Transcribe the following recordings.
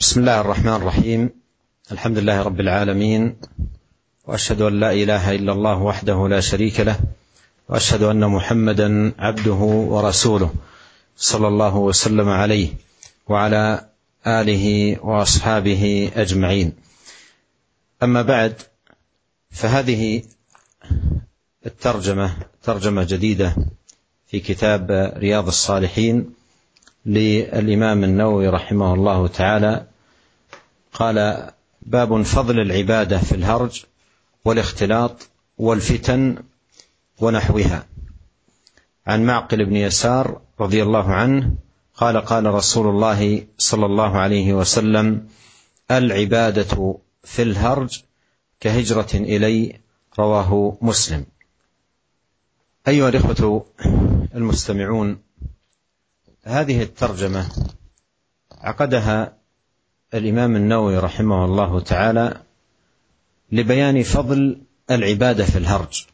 بسم الله الرحمن الرحيم. الحمد لله رب العالمين، وأشهد أن لا إله إلا الله وحده لا شريك له، وأشهد أن محمدا عبده ورسوله صلى الله وسلم عليه وعلى آله وأصحابه أجمعين. أما بعد، فهذه ترجمة جديدة في كتاب رياض الصالحين للإمام النووي رحمه الله تعالى. قال: باب فضل العبادة في الهرج والاختلاط والفتن ونحوها. عن معقل بن يسار رضي الله عنه قال: قال رسول الله صلى الله عليه وسلم: العبادة في الهرج كهجرة إلي. رواه مسلم. أيها الإخوة المستمعون، هذه الترجمة عقدها الإمام النووي رحمه الله تعالى لبيان فضل العبادة في الهرج،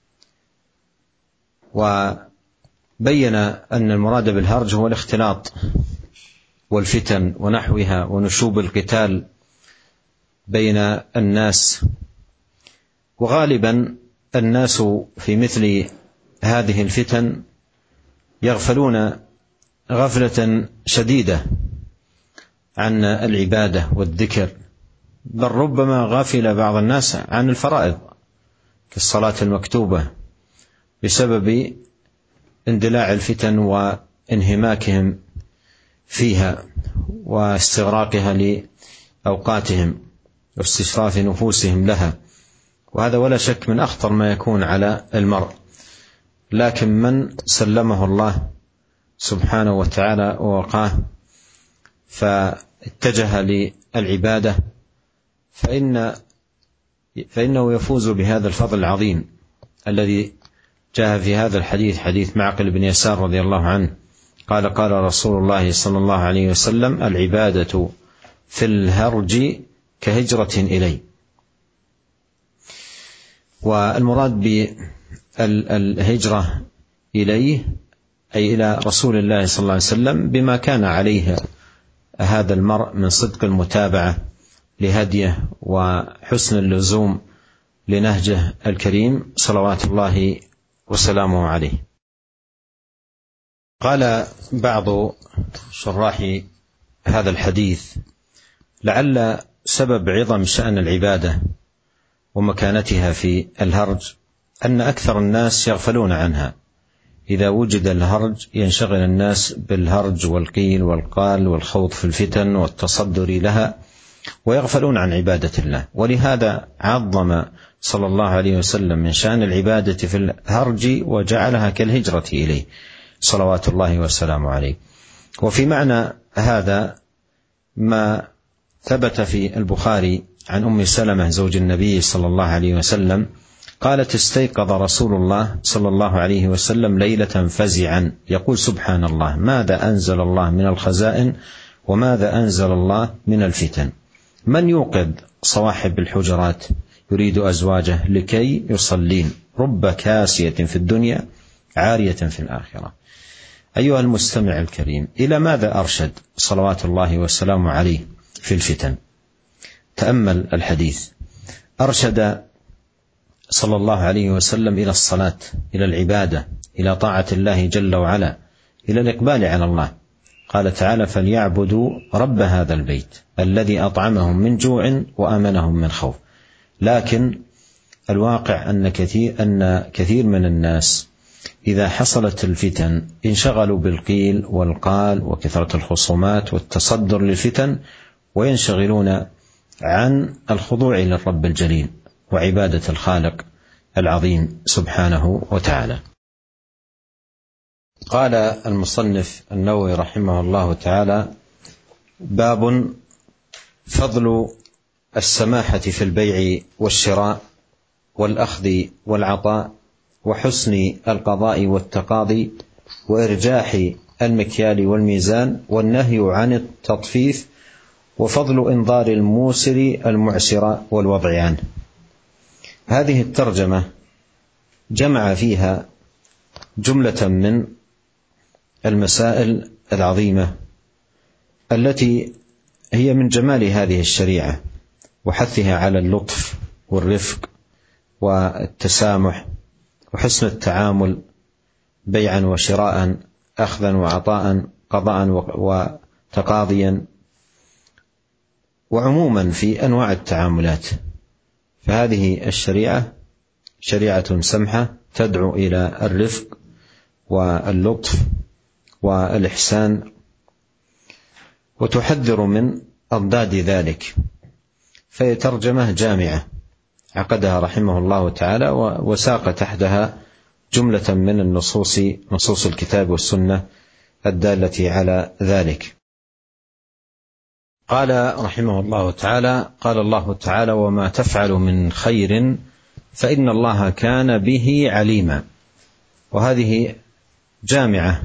وبين أن المراد بالهرج هو الاختلاط والفتن ونحوها ونشوب القتال بين الناس. وغالبا الناس في مثل هذه الفتن يغفلون غفلة شديدة عن العبادة والذكر، بل ربما غافل بعض الناس عن الفرائض كالصلاة المكتوبة بسبب اندلاع الفتن وانهماكهم فيها واستغراقها لأوقاتهم واستشراف نفوسهم لها، وهذا ولا شك من أخطر ما يكون على المرء. لكن من سلمه الله سبحانه وتعالى ووقاه فاتجه للعبادة فإنه يفوز بهذا الفضل العظيم الذي جاء في هذا الحديث، حديث معقل بن يسار رضي الله عنه قال: قال رسول الله صلى الله عليه وسلم: العبادة في الهرج كهجرة إلي. والمراد بالهجرة إليه أي إلى رسول الله صلى الله عليه وسلم بما كان عليه هذا المرء من صدق المتابعة لهديه وحسن اللزوم لنهجه الكريم صلوات الله وسلامه عليه. قال بعض شراح هذا الحديث: لعل سبب عظم شأن العبادة ومكانتها في الهرج أن أكثر الناس يغفلون عنها. إذا وجد الهرج ينشغل الناس بالهرج والقيل والقال والخوض في الفتن والتصدر لها، ويغفلون عن عبادة الله. ولهذا عظم صلى الله عليه وسلم من شأن العبادة في الهرج وجعلها كالهجرة إليه صلوات الله وسلامه عليه. وفي معنى هذا ما ثبت في البخاري عن أم سلمة زوج النبي صلى الله عليه وسلم قالت: استيقظ رسول الله صلى الله عليه وسلم ليلة فزعا يقول: سبحان الله، ماذا أنزل الله من الخزائن وماذا أنزل الله من الفتن؟ من يوقظ صواحب الحجرات يريد أزواجه لكي يصلين، رب كاسية في الدنيا عارية في الآخرة. أيها المستمع الكريم، إلى ماذا أرشد صلوات الله وسلامه عليه في الفتن؟ تأمل الحديث. أرشد صلى الله عليه وسلم إلى الصلاة، إلى العبادة، إلى طاعة الله جل وعلا، إلى الإقبال على الله. قال تعالى: فليعبدوا رب هذا البيت الذي أطعمهم من جوع وآمنهم من خوف. لكن الواقع أن كثير من الناس إذا حصلت الفتن انشغلوا بالقيل والقال وكثرة الخصومات والتصدر للفتن، وينشغلون عن الخضوع للرب الجليل وعبادة الخالق العظيم سبحانه وتعالى. قال المصنف النووي رحمه الله تعالى: باب فضل السماحة في البيع والشراء والأخذ والعطاء وحسن القضاء والتقاضي وإرجاح المكيال والميزان والنهي عن التطفيف وفضل إنظار الموسر المعسر والوضع عنه. هذه الترجمة جمع فيها جملة من المسائل العظيمة التي هي من جمال هذه الشريعة وحثها على اللطف والرفق والتسامح وحسن التعامل، بيعا وشراء، أخذا وعطاء، قضاء وتقاضيا، وعموما في أنواع التعاملات. فهذه الشريعة شريعة سمحة تدعو إلى الرفق واللطف والإحسان، وتحذر من أضداد ذلك. فهي ترجمة جامعة عقدها رحمه الله تعالى، وساق تحتها جملة من النصوص، نصوص الكتاب والسنة الدالة على ذلك. قال رحمه الله تعالى: قال الله تعالى: وما تفعل من خير فإن الله كان به عليما. وهذه جامعة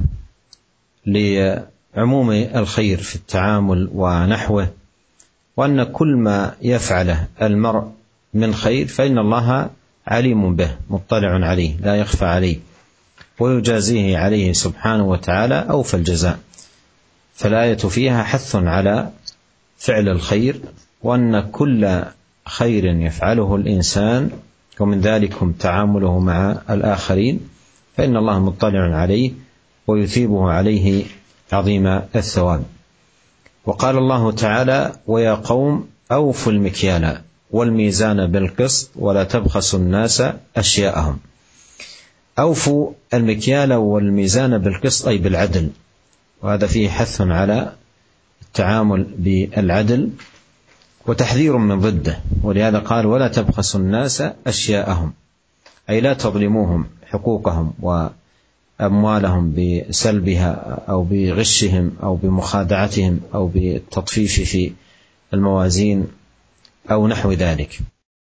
لعموم الخير في التعامل ونحوه، وأن كل ما يفعله المرء من خير فإن الله عليم به، مطلع عليه، لا يخفى عليه، ويجازيه عليه سبحانه وتعالى أوفى الجزاء. فالآية فيها حث على فعل الخير، وأن كل خير يفعله الإنسان ومن ذلكم تعامله مع الآخرين فإن الله مطلع عليه ويثيبه عليه عظيم الثواب. وقال الله تعالى: ويا قوم أوفوا المكيال والميزان بالقسط ولا تبخسوا الناس أشياءهم. أوفوا المكيال والميزان بالقسط أي بالعدل، وهذا فيه حث على التعامل بالعدل وتحذير من ضده. ولهذا قال: ولا تبخسوا الناس أشياءهم، أي لا تظلموهم حقوقهم وأموالهم بسلبها أو بغشهم أو بمخادعتهم أو بالتطفيف في الموازين أو نحو ذلك.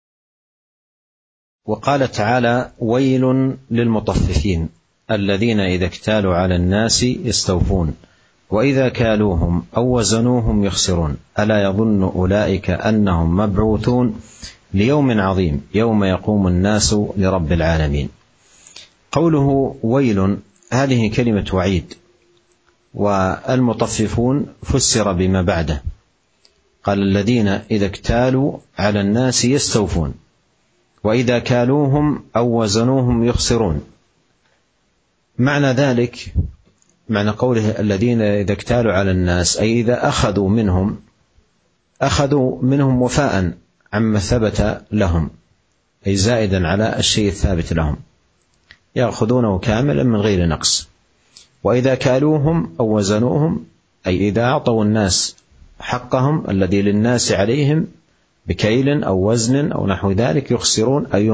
وقال تعالى: ويل للمطففين الذين إذا اكتالوا على الناس يستوفون وإذا كالوهم أو وزنوهم يخسرون ألا يظن أولئك أنهم مبعوثون ليوم عظيم يوم يقوم الناس لرب العالمين. قوله ويل هذه كلمة وعيد، والمطففون فسر بما بعده، قال: الذين إذا اكتالوا على الناس يستوفون وإذا كالوهم أو وزنوهم يخسرون. معنى ذلك، معنى قوله الذين إذا اكتالوا على الناس، أي إذا أخذوا منهم وفاء عما ثبت لهم، أي زائدا على الشيء الثابت لهم، يأخذونه كاملا من غير نقص. وإذا كالوهم أو وزنوهم، أي إذا أعطوا الناس حقهم الذي للناس عليهم بكيل أو وزن أو نحو ذلك يخسرون، أي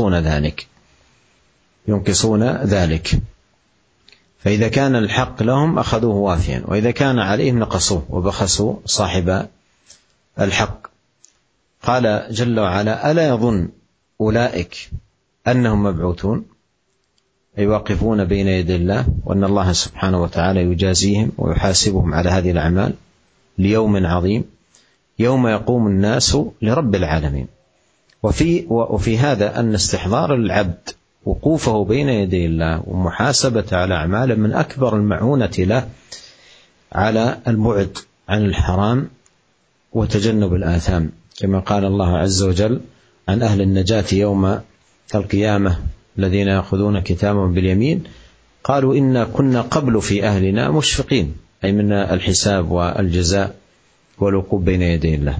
ينقصون ذلك. فإذا كان الحق لهم أخذوه وافيا، وإذا كان عليهم نقصوه وبخسوا صاحب الحق. قال جل وعلا: ألا يظن أولئك أنهم مبعوثون، أي واقفون بين يدي الله، وأن الله سبحانه وتعالى يجازيهم ويحاسبهم على هذه الأعمال ليوم عظيم يوم يقوم الناس لرب العالمين. وفي هذا أن استحضار العبد وقوفه بين يدي الله ومحاسبة على أعماله من أكبر المعونة له على البعد عن الحرام وتجنب الآثام، كما قال الله عز وجل عن أهل النجاة يوم القيامة الذين يأخذون كتابهم باليمين قالوا: إنا كنا قبل في أهلنا مشفقين، أي من الحساب والجزاء والوقوف بين يدي الله.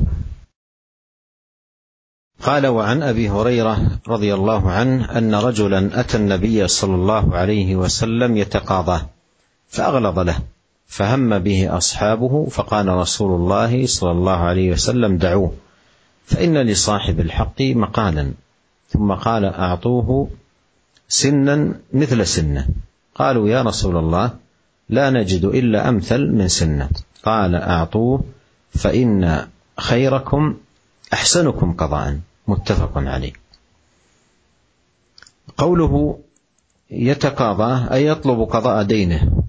قال: وعن أبي هريرة رضي الله عنه أن رجلا أتى النبي صلى الله عليه وسلم يتقاضاه فأغلظ له، فهم به أصحابه، فقال رسول الله صلى الله عليه وسلم: دعوه فإن لصاحب الحق مقالا. ثم قال: أعطوه سنا مثل سنه. قالوا: يا رسول الله لا نجد إلا أمثل من سنه. قال: أعطوه فإن خيركم أحسنكم قضاء. متفق عليه. قوله يتقاضى أي يطلب قضاء دينه.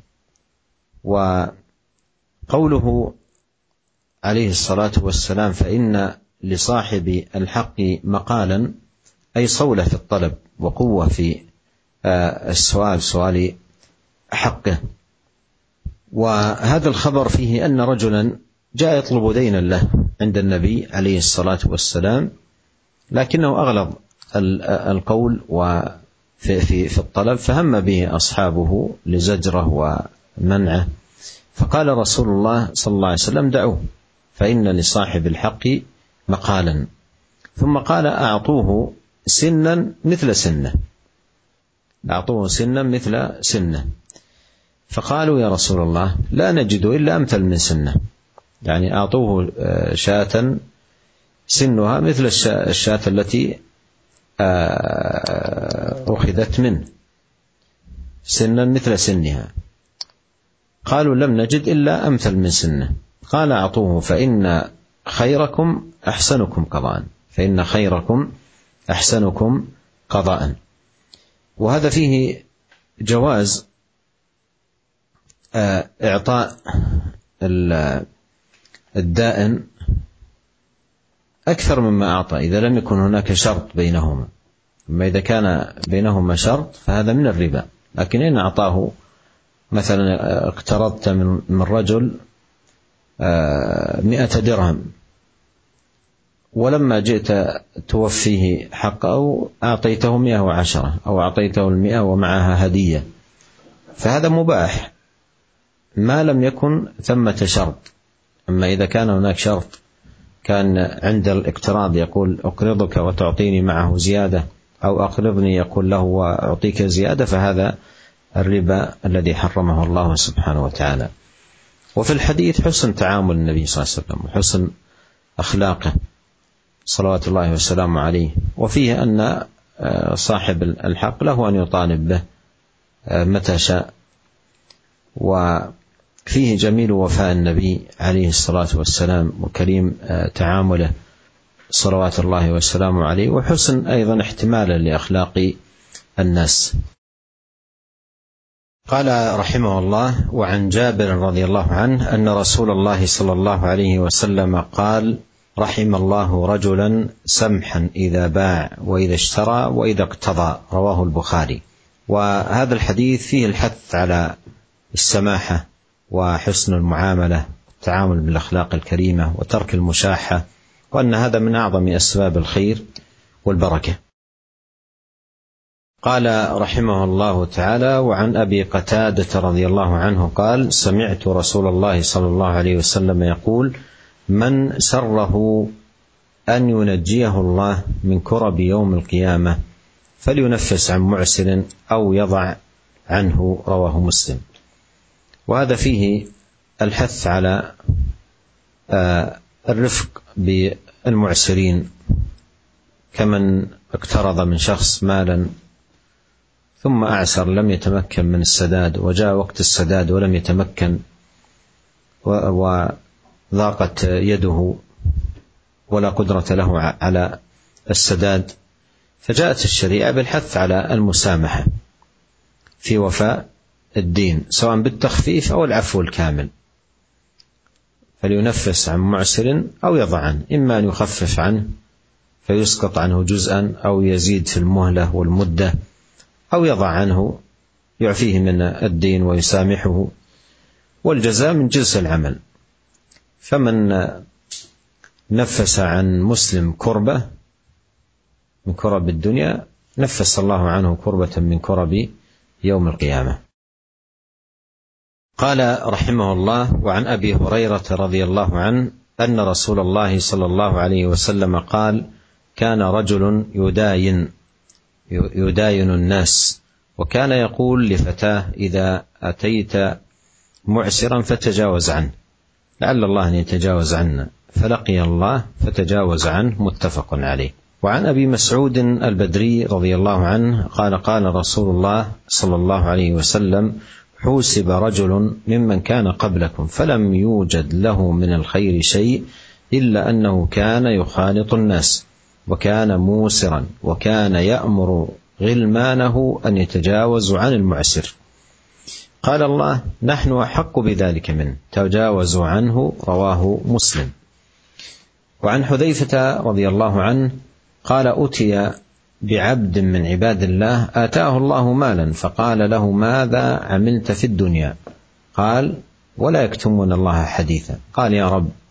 وقوله عليه الصلاة والسلام: فإن لصاحب الحق مقالا، أي صولة في الطلب وقوة في سؤال حقه. وهذا الخبر فيه أن رجلا جاء يطلب دينا له عند النبي عليه الصلاة والسلام، لكنه أغلظ القول في الطلب، فهم به أصحابه لزجره ومنعه، فقال رسول الله صلى الله عليه وسلم: دعوه فإن لصاحب الحق مقالا. ثم قال: أعطوه سنا مثل سنه، أعطوه سنا مثل سنه. فقالوا: يا رسول الله لا نجد إلا أمثل من سنه، يعني أعطوه شاة سنها مثل الشاة التي أخذت منه، سنا مثل سنها. قالوا: لم نجد إلا أمثل من سنه. قال: أعطوه فإن خيركم أحسنكم قضاء، فإن خيركم أحسنكم قضاء. وهذا فيه جواز إعطاء الدائن أكثر مما أعطى إذا لم يكن هناك شرط بينهما. أما إذا كان بينهما شرط فهذا من الربا. لكن إن أعطاه مثلا اقترضت من رجل 100 درهم، ولما جئت توفيه حقه أعطيته 110 أو أعطيته 100 ومعها هدية، فهذا مباح ما لم يكن ثمة شرط. أما إذا كان هناك شرط، كان عند الاقتراض يقول: أقرضك وتعطيني معه زيادة، أو أقرضني يقول له وأعطيك زيادة، فهذا الربا الذي حرمه الله سبحانه وتعالى. وفي الحديث حسن تعامل النبي صلى الله عليه وسلم وحسن أخلاقه صلوات الله وسلامه عليه، وفيه أن صاحب الحق له أن يطالب به متى شاء. وفيه جميل وفاء النبي عليه الصلاة والسلام وكريم تعامله صلوات الله وسلامه عليه، وحسن أيضا احتمالا لأخلاق الناس. قال رحمه الله: وعن جابر رضي الله عنه أن رسول الله صلى الله عليه وسلم قال: رحم الله رجلا سمحا إذا باع وإذا اشترى وإذا اقتضى. رواه البخاري. وهذا الحديث فيه الحث على السماحة وحسن المعاملة والتعامل بالأخلاق الكريمة وترك المشاحة، وأن هذا من أعظم أسباب الخير والبركة. قال رحمه الله تعالى: وعن أبي قتادة رضي الله عنه قال: سمعت رسول الله صلى الله عليه وسلم يقول: من سره أن ينجيه الله من كرب يوم القيامة فلينفس عن معسر أو يضع عنه. رواه مسلم. وهذا فيه الحث على الرفق بالمعسرين، كمن اقترض من شخص مالا ثم أعسر لم يتمكن من السداد، وجاء وقت السداد ولم يتمكن وضاقت يده ولا قدرة له على السداد، فجاءت الشريعة بالحث على المسامحة في وفاء الدين، سواء بالتخفيف أو العفو الكامل. فلينفس عن معسر أو يضع عنه، إما أن يخفف عنه فيسقط عنه جزءا، أو يزيد في المهلة والمدة، أو يضع عنه يعفيه من الدين ويسامحه، والجزاء من جنس العمل. فمن نفس عن مسلم كربة من كرب الدنيا نفس الله عنه كربة من كرب يوم القيامة. قال رحمه الله: وعن أبي هريرة رضي الله عنه أن رسول الله صلى الله عليه وسلم قال: كان رجل يداين الناس، وكان يقول لفتاه: إذا أتيت معسرا فتجاوز عنه، لعل الله أن يتجاوز عنا، فلقي الله فتجاوز عنه. متفق عليه. وعن أبي مسعود البدري رضي الله عنه قال: قال رسول الله صلى الله عليه وسلم: حوسب رجل ممن كان قبلكم فلم يوجد له من الخير شيء إلا أنه كان يخالط الناس، وكان موسرا، وكان يأمر غلمانه أن يتجاوزوا عن المعسر. قال الله: نحن أحق بذلك منه، تجاوزوا عنه. رواه مسلم. وعن حذيفة رضي الله عنه قال: أتي بعبد من عباد الله آتاه الله مالا، فقال له: ماذا عملت في الدنيا؟ قال: ولا يكتمون الله حديثا. قال: يا رب،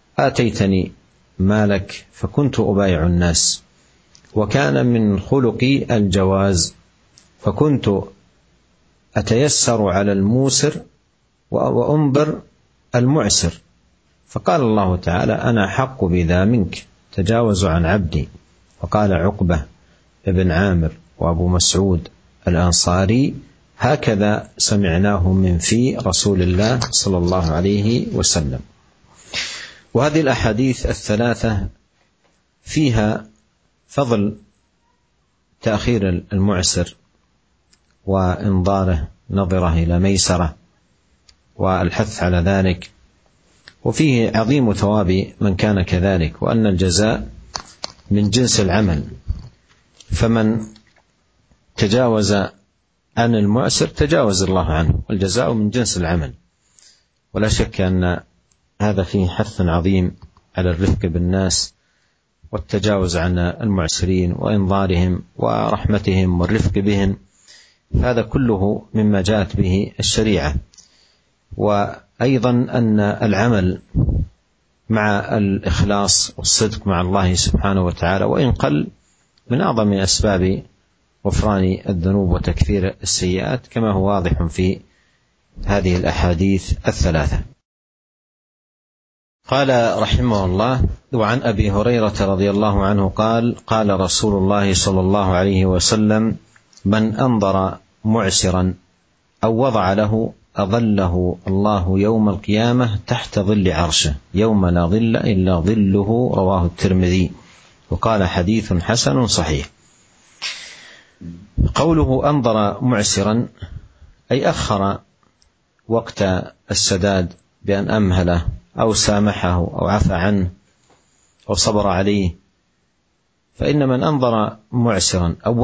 آتيتني مالك فكنت أبايع الناس، وكان من خلقي الجواز، فكنت أتيسر على الموسر وأنظر المعسر. فقال الله تعالى: أنا أحق بذا منك، تجاوز عن عبدي. وقال عقبة ابن عامر وأبو مسعود الأنصاري: هكذا سمعناه من في رسول الله صلى الله عليه وسلم. وهذه الأحاديث الثلاثة فيها فضل تأخير المعسر وإنظاره نظرة إلى ميسرة والحث على ذلك، وفيه عظيم ثواب من كان كذلك، وأن الجزاء من جنس العمل، فمن تجاوز عن المعسر تجاوز الله عنه، والجزاء من جنس العمل. ولا شك أن هذا فيه حث عظيم على الرفق بالناس والتجاوز عن المعسرين وإنظارهم ورحمتهم والرفق بهم، هذا كله مما جاءت به الشريعة. وأيضا أن العمل مع الإخلاص والصدق مع الله سبحانه وتعالى وإن قل من أعظم أسباب غفران الذنوب وتكفير السيئات، كما هو واضح في هذه الأحاديث الثلاثة. قال رحمه الله: وعن أبي هريرة رضي الله عنه قال: قال رسول الله صلى الله عليه وسلم: من أنظر معسرا أو وضع له أظله الله يوم القيامة تحت ظل عرشه يوم لا ظل إلا ظله. رواه الترمذي، وقال: حديث حسن صحيح. قوله أنظر معسرا أي أخر وقت السداد بأن أمهله أو سامحه أو عفى عنه أو صبر عليه. فإن من أنظر معسرا أو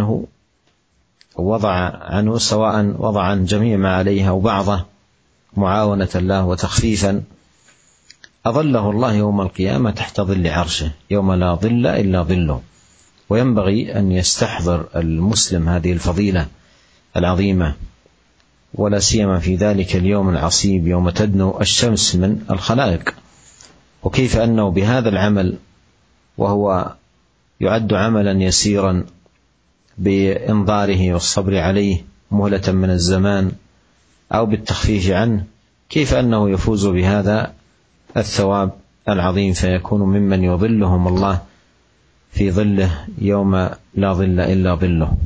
وضع عنه سواء وضع عن جميع ما عليه أو بعضه معاونة له وتخفيفا، أظله الله يوم القيامة تحت ظل عرشه يوم لا ظل إلا ظله. وينبغي أن يستحضر المسلم هذه الفضيلة العظيمة، ولا سيما في ذلك اليوم العصيب يوم تدنو الشمس من الخلائق، وكيف أنه بهذا العمل وهو يعد عملا يسيرا بإنظاره والصبر عليه مهلة من الزمان أو بالتخفيف عنه، كيف أنه يفوز بهذا الثواب العظيم، فيكون ممن يظلهم الله في ظله يوم لا ظل إلا ظله.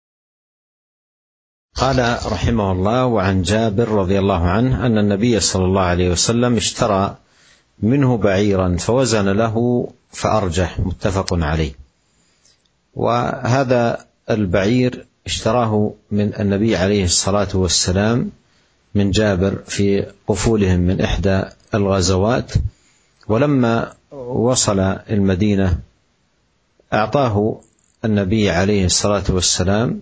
قال رحمه الله: وعن جابر رضي الله عنه أن النبي صلى الله عليه وسلم اشترى منه بعيرا فوزن له فأرجح، متفق عليه. وهذا البعير اشتراه من النبي عليه الصلاة والسلام من جابر في قفولهم من إحدى الغزوات، ولما وصل المدينة أعطاه النبي عليه الصلاة والسلام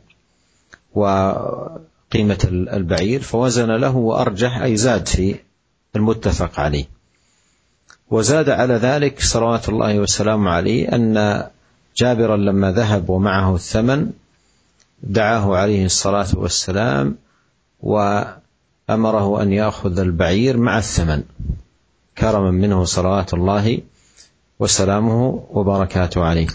وقيمة البعير فوزن له وأرجح، أي زاد في المتفق عليه. وزاد على ذلك صلوات الله وسلامه عليه أن جابرا لما ذهب ومعه الثمن دعاه عليه الصلاة والسلام وأمره أن يأخذ البعير مع الثمن كرما منه صلوات الله وسلامه وبركاته عليه.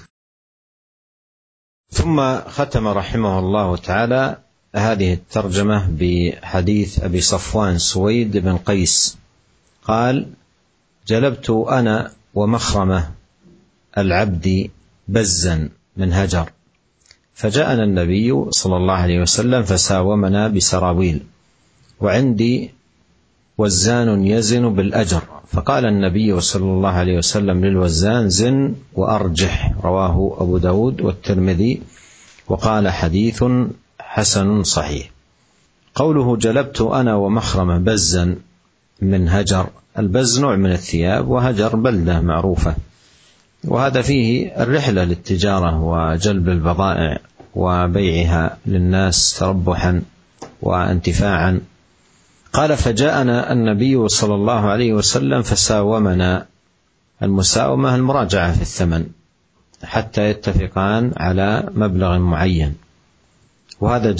ثم ختم رحمه الله تعالى هذه الترجمة بحديث أبي صفوان سويد بن قيس قال: جلبت أنا ومخرمة العبد بزا من هجر، فجاءنا النبي صلى الله عليه وسلم فساومنا بسراويل، وعندي وزان يزن بالأجر، فقال النبي صلى الله عليه وسلم للوزان: زن وأرجح. رواه أبو داود والترمذي، وقال: حديث حسن صحيح. قوله جلبت أنا ومخرمة بزا من هجر، البز نوع من الثياب، وهجر بلدة معروفة، وهذا فيه الرحلة للتجارة وجلب البضائع وبيعها للناس تربحا وانتفاعا. قال: فجاءنا النبي صلى الله عليه وسلم فساومنا. المساومة المراجعة في الثمن حتى يتفقان على مبلغ معين، وهذا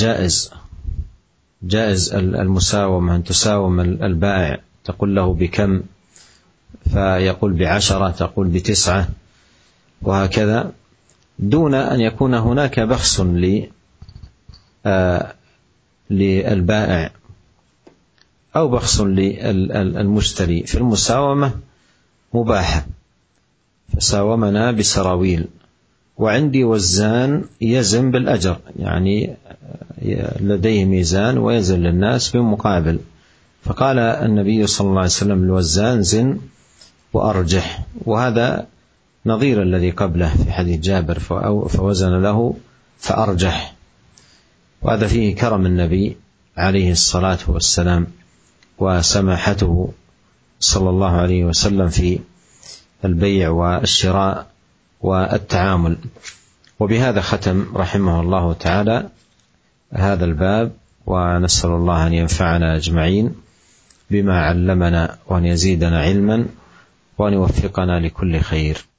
جائز المساومة، أن تساوم البائع تقول له بكم فيقول ب10 تقول ب9 وهكذا، دون أن يكون هناك بخس للبائع أو بخس للمشتري. في المساومة مباحة، فساومنا بسراويل، وعندي وزان يزن بالأجر، يعني لديه ميزان ويزن للناس بمقابل. فقال النبي صلى الله عليه وسلم الوزان زن وأرجح، وهذا نظير الذي قبله في حديث جابر فوزن له فأرجح. وهذا فيه كرم النبي عليه الصلاة والسلام وسماحته صلى الله عليه وسلم في البيع والشراء والتعامل. وبهذا ختم رحمه الله تعالى هذا الباب، ونسأل الله أن ينفعنا أجمعين بما علمنا، وأن يزيدنا علما، وأن يوفقنا لكل خير.